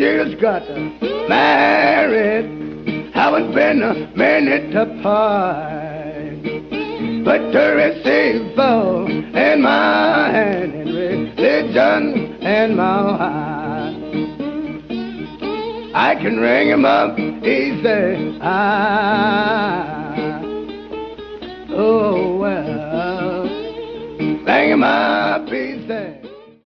just got married, haven't been a minute apart, but to receive both in my hand and religion in my heart. I can ring him up easy.